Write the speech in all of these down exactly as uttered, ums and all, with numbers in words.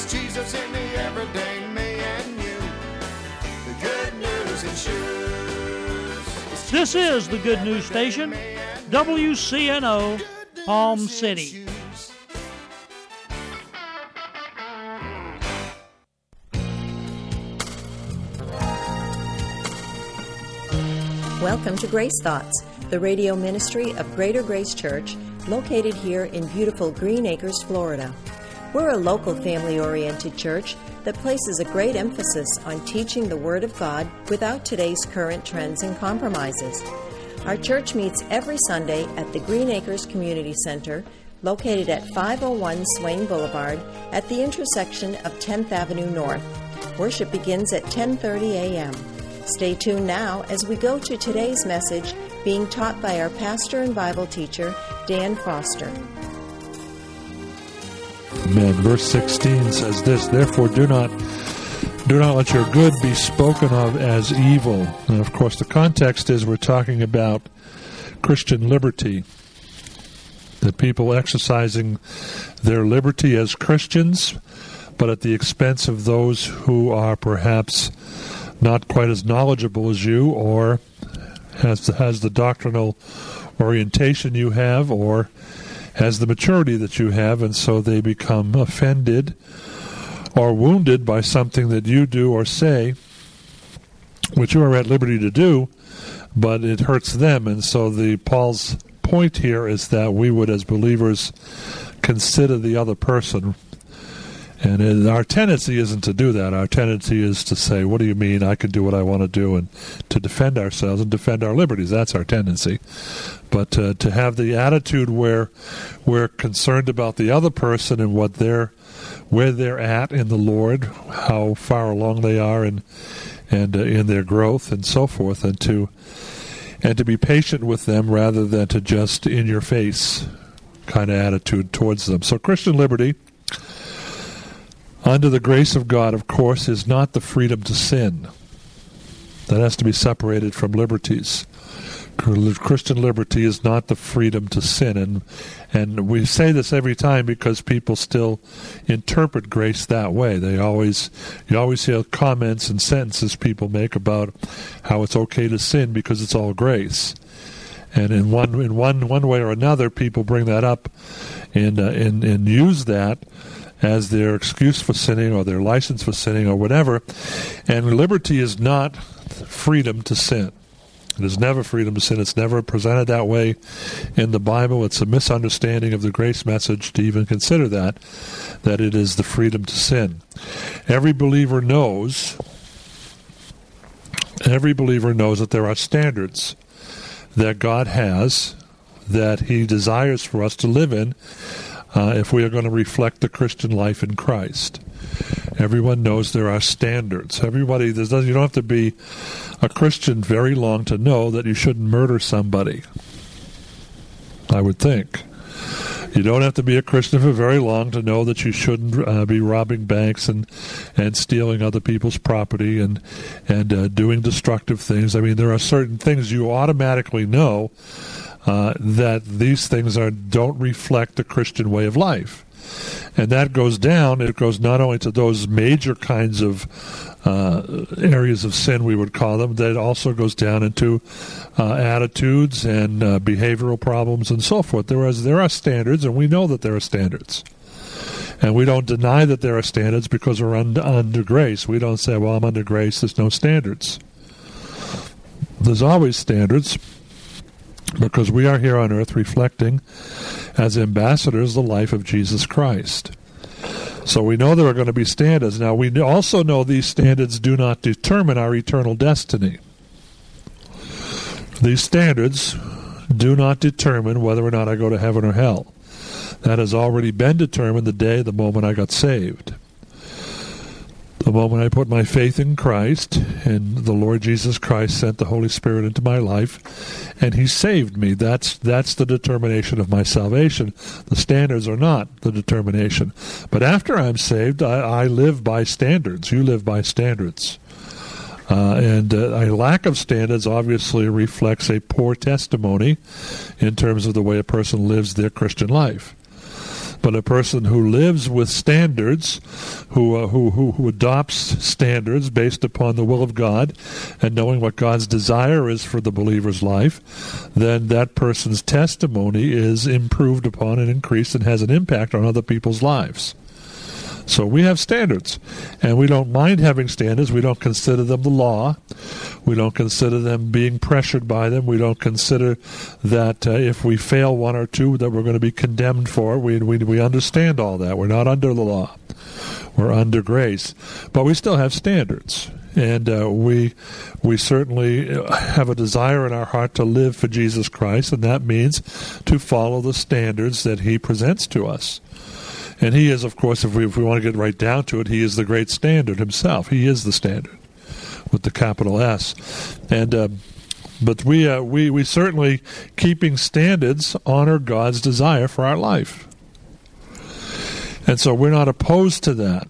Jesus in the everyday me and you. The good news in shoes. This is the Good News Station, W C N O, Palm City. Welcome to Grace Thoughts, the radio ministry of Greater Grace Church, located here in beautiful Green Acres, Florida. We're a local family-oriented church that places a great emphasis on teaching the Word of God without today's current trends and compromises. Our church meets every Sunday at the Green Acres Community Center, located at five oh one Swain Boulevard at the intersection of tenth Avenue North. Worship begins at ten thirty a.m. Stay tuned now as we go to today's message being taught by our pastor and Bible teacher, Dan Foster. Amen. Verse sixteen says this, therefore do not do not let your good be spoken of as evil. And of course the context is we're talking about Christian liberty. The people exercising their liberty as Christians, but at the expense of those who are perhaps not quite as knowledgeable as you, or has the, has the doctrinal orientation you have, or has the maturity that you have, and so they become offended or wounded by something that you do or say, which you are at liberty to do, but it hurts them. And so the Paul's point here is that we would, as believers, consider the other person. And it, our tendency isn't to do that. Our tendency is to say, what do you mean I can do what I want to do, and to defend ourselves and defend our liberties. That's our tendency. But uh, to have the attitude where we're concerned about the other person and what they're, where they're at in the Lord, how far along they are in, and uh, in their growth and so forth, and to and to be patient with them rather than to just in your face kind of attitude towards them. So Christian liberty, under the grace of God, of course, is not the freedom to sin. That has to be separated from liberties. Christian liberty is not the freedom to sin. And and we say this every time because people still interpret grace that way. They always, you always hear comments and sentences people make about how it's okay to sin because it's all grace. And in one in one one way or another, people bring that up and uh, and and use that as their excuse for sinning or their license for sinning or whatever. And liberty is not freedom to sin. It is never freedom to sin. It's never presented that way in the Bible. It's a misunderstanding of the grace message to even consider that, that it is the freedom to sin. Every believer knows, every believer knows that there are standards that God has, that He desires for us to live in, Uh, if we are going to reflect the Christian life in Christ. Everyone knows there are standards. Everybody, there's, you don't have to be a Christian very long to know that you shouldn't murder somebody, I would think. You don't have to be a Christian for very long to know that you shouldn't uh, be robbing banks and and stealing other people's property and, and uh, doing destructive things. I mean, there are certain things you automatically know Uh, that these things are don't reflect the Christian way of life. And that goes down, it goes not only to those major kinds of uh, areas of sin, we would call them, that also goes down into uh, attitudes and uh, behavioral problems and so forth. There is, there are standards, and we know that there are standards. And we don't deny that there are standards because we're under, under grace. We don't say, well, I'm under grace, there's no standards. There's always standards, because we are here on earth reflecting as ambassadors the life of Jesus Christ. So we know there are going to be standards. Now we also know these standards do not determine our eternal destiny. These standards do not determine whether or not I go to heaven or hell. That has already been determined the day, the moment I got saved. The moment I put my faith in Christ, and the Lord Jesus Christ sent the Holy Spirit into my life, and He saved me. That's that's the determination of my salvation. The standards are not the determination. But after I'm saved, I, I live by standards. You live by standards. Uh, and uh, a lack of standards obviously reflects a poor testimony in terms of the way a person lives their Christian life. But a person who lives with standards, who, uh, who, who, who adopts standards based upon the will of God and knowing what God's desire is for the believer's life, then that person's testimony is improved upon and increased and has an impact on other people's lives. So we have standards, and we don't mind having standards. We don't consider them the law. We don't consider them being pressured by them. We don't consider that uh, if we fail one or two that we're going to be condemned for. We, we, we understand all that. We're not under the law. We're under grace. But we still have standards. And uh, we we certainly have a desire in our heart to live for Jesus Christ, and that means to follow the standards that he presents to us. And he is, of course, if we, if we want to get right down to it, he is the great standard himself. He is the standard with the capital S. And uh, but we, uh, we, we certainly, keeping standards, honor God's desire for our life. And so we're not opposed to that.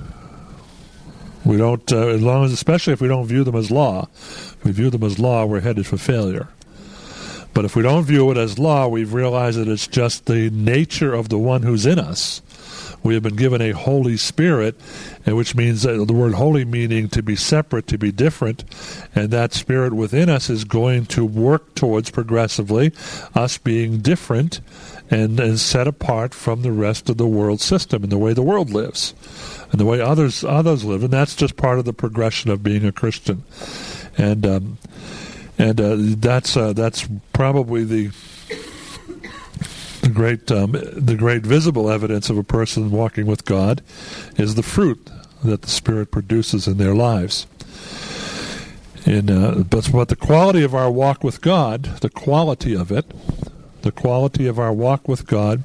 We don't, uh, as long as, especially if we don't view them as law. If we view them as law, we're headed for failure. But if we don't view it as law, we've realized that it's just the nature of the one who's in us. We have been given a Holy Spirit, which means uh, the word holy meaning to be separate, to be different, and that Spirit within us is going to work towards progressively us being different and, and set apart from the rest of the world system and the way the world lives and the way others others live, and that's just part of the progression of being a Christian. And um, and uh, that's uh, that's probably the The great, um, the great visible evidence of a person walking with God is the fruit that the Spirit produces in their lives. In, uh, but, but the quality of our walk with God, the quality of it, the quality of our walk with God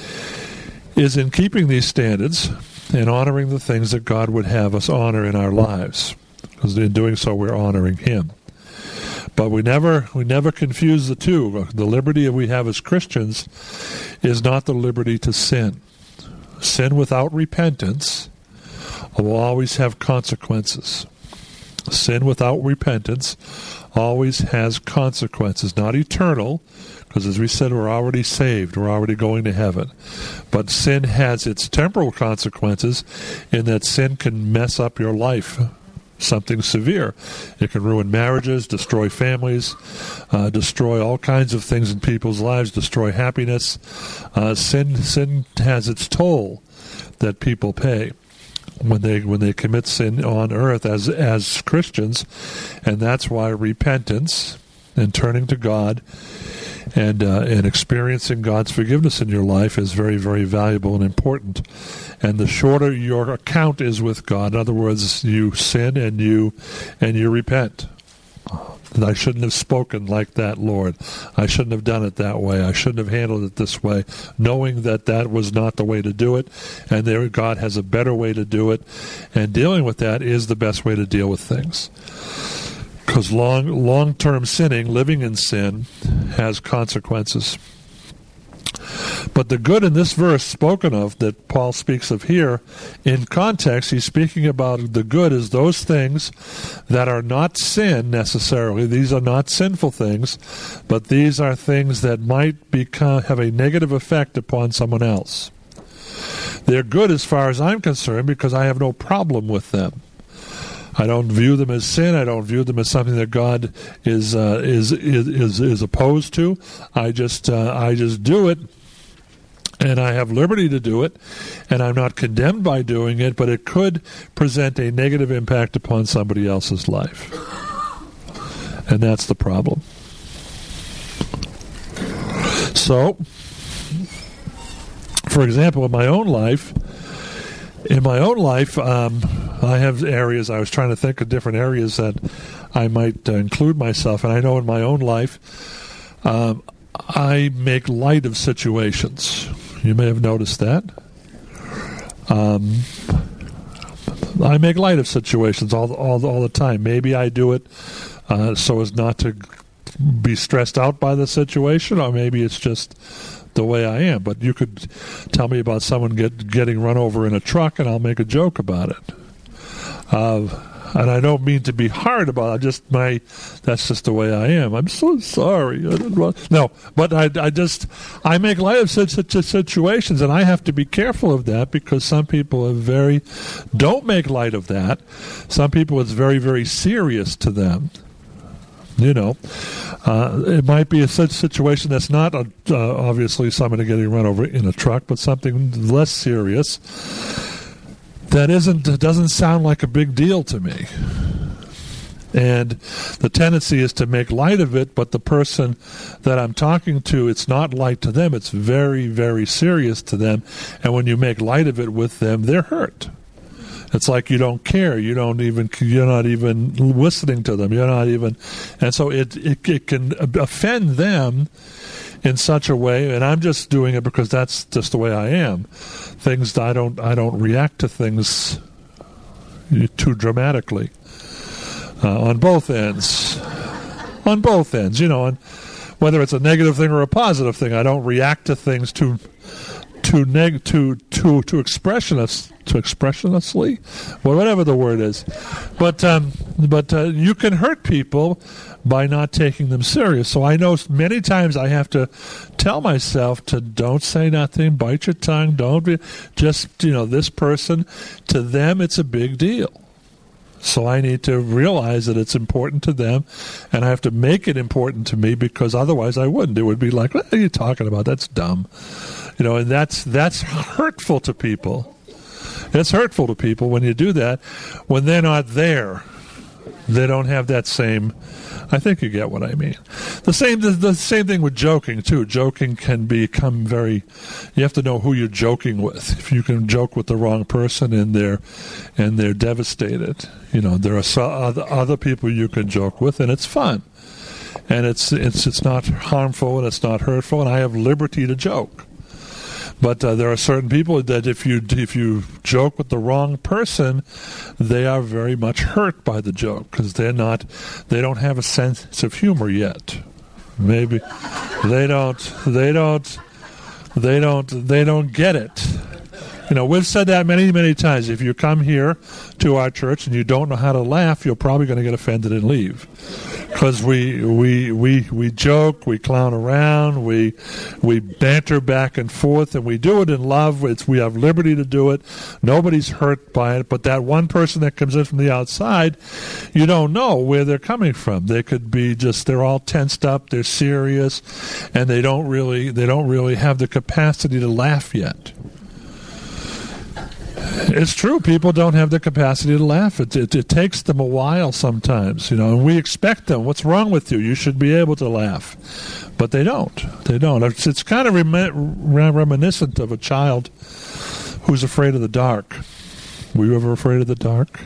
is in keeping these standards and honoring the things that God would have us honor in our lives. Because in doing so, we're honoring Him. But we never we never confuse the two. The liberty we have as Christians is not the liberty to sin. Sin without repentance will always have consequences. Sin without repentance always has consequences, not eternal, because as we said, we're already saved, we're already going to heaven. But sin has its temporal consequences in that sin can mess up your life. Something severe. It can ruin marriages, destroy families, uh, destroy all kinds of things in people's lives, destroy happiness. Uh, sin, sin has its toll that people pay when they when they commit sin on earth as as Christians, and that's why repentance and turning to God and uh, and experiencing God's forgiveness in your life is very, very valuable and important. And the shorter your account is with God, in other words, you sin and you and you repent. I shouldn't have spoken like that, Lord. I shouldn't have done it that way. I shouldn't have handled it this way, knowing that that was not the way to do it, and there God has a better way to do it, and dealing with that is the best way to deal with things. Because long, long-term sinning, living in sin, has consequences. But the good in this verse spoken of, that Paul speaks of here, in context, he's speaking about the good as those things that are not sin necessarily. These are not sinful things, but these are things that might become, have a negative effect upon someone else. They're good as far as I'm concerned because I have no problem with them. I don't view them as sin. I don't view them as something that God is uh, is, is is is opposed to. I just uh, I just do it, and I have liberty to do it, and I'm not condemned by doing it. But it could present a negative impact upon somebody else's life, and that's the problem. So, for example, in my own life. In my own life, um, I have areas, I was trying to think of different areas that I might uh, include myself in. I know in my own life, um, I make light of situations. You may have noticed that. Um, I make light of situations all, all, all the time. Maybe I do it uh, so as not to be stressed out by the situation, or maybe it's just the way I am. But you could tell me about someone get, getting run over in a truck, and I'll make a joke about it. Uh, And I don't mean to be hard about it. Just my, that's just the way I am. I'm so sorry. I didn't want, no, but I, I just, I make light of such, such situations, and I have to be careful of that because some people are very, don't make light of that. Some people, it's very, very serious to them. You know, uh, it might be a such situation that's not a, uh, obviously somebody getting run over in a truck, but something less serious that isn't doesn't sound like a big deal to me. And the tendency is to make light of it, but the person that I'm talking to, it's not light to them. It's very, very serious to them. And when you make light of it with them, they're hurt. It's like you don't care. You don't even. You're not even listening to them. You're not even, and so it it, it can offend them in such a way. And I'm just doing it because that's just the way I am. Things I don't I don't react to things too dramatically uh, on both ends. On both ends, you know, and whether it's a negative thing or a positive thing, I don't react to things too. To neg to to to expressionist to expressionlessly, well, whatever the word is, but um, but uh, you can hurt people by not taking them serious. So I know many times I have to tell myself to don't say nothing, bite your tongue, don't be just you know this person. To them, it's a big deal. So I need to realize that it's important to them, and I have to make it important to me because otherwise I wouldn't. It would be like, what are you talking about? That's dumb. You know, and that's that's hurtful to people. It's hurtful to people when you do that. When they're not there, they don't have that same. I think you get what I mean. The same the, the same thing with joking too. Joking can become very. You have to know who you're joking with. If you can joke with the wrong person and they're and they're devastated, you know, there are so other other people you can joke with, and it's fun, and it's it's it's not harmful and it's not hurtful, and I have liberty to joke. But uh, there are certain people that if you if you joke with the wrong person, they are very much hurt by the joke because they're not they don't have a sense of humor yet. Maybe they don't they don't they don't they don't get it. You know, we've said that many many times. If you come here to our church and you don't know how to laugh, you're probably going to get offended and leave. Because we, we we we joke, we clown around, we we banter back and forth, and we do it in love. It's, we have liberty to do it. Nobody's hurt by it. But that one person that comes in from the outside, you don't know where they're coming from. They could be just they're all tensed up, they're serious, and they don't really they don't really have the capacity to laugh yet. It's true. People don't have the capacity to laugh. It, it, it takes them a while sometimes, you know, and we expect them. What's wrong with you? You should be able to laugh. But they don't. They don't. It's, it's kind of rem- reminiscent of a child who's afraid of the dark. Were you ever afraid of the dark?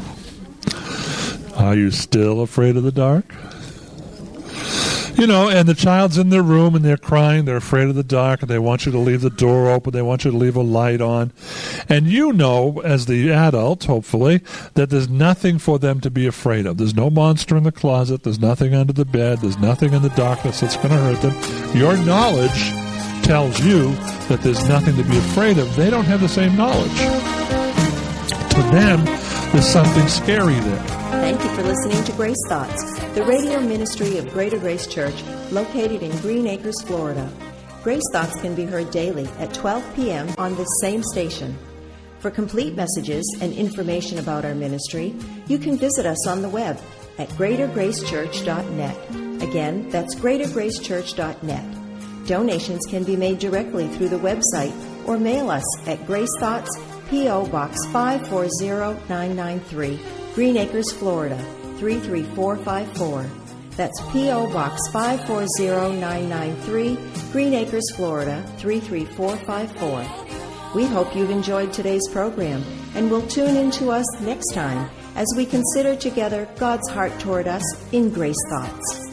Are you still afraid of the dark? You know, and the child's in their room and they're crying, they're afraid of the dark, and they want you to leave the door open, they want you to leave a light on. And you know, as the adult, hopefully, that there's nothing for them to be afraid of. There's no monster in the closet, there's nothing under the bed, there's nothing in the darkness that's going to hurt them. Your knowledge tells you that there's nothing to be afraid of. They don't have the same knowledge. To them, there's something scary there. Thank you for listening to Grace Thoughts, the radio ministry of Greater Grace Church, located in Green Acres, Florida. Grace Thoughts can be heard daily at twelve p.m. on this same station. For complete messages and information about our ministry, you can visit us on the web at greater grace church dot net. Again, that's greater grace church dot net. Donations can be made directly through the website or mail us at Grace Thoughts, P O. Box five four zero nine nine three, Green Acres, Florida, three three four five four. That's P O. Box five four zero nine nine three, Green Acres, Florida, three three four five four. We hope you've enjoyed today's program and will tune in to us next time as we consider together God's heart toward us in Grace Thoughts.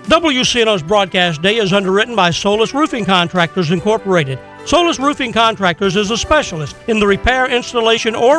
W C N O's broadcast day is underwritten by Solus Roofing Contractors Incorporated. Solus Roofing Contractors is a specialist in the repair, installation, or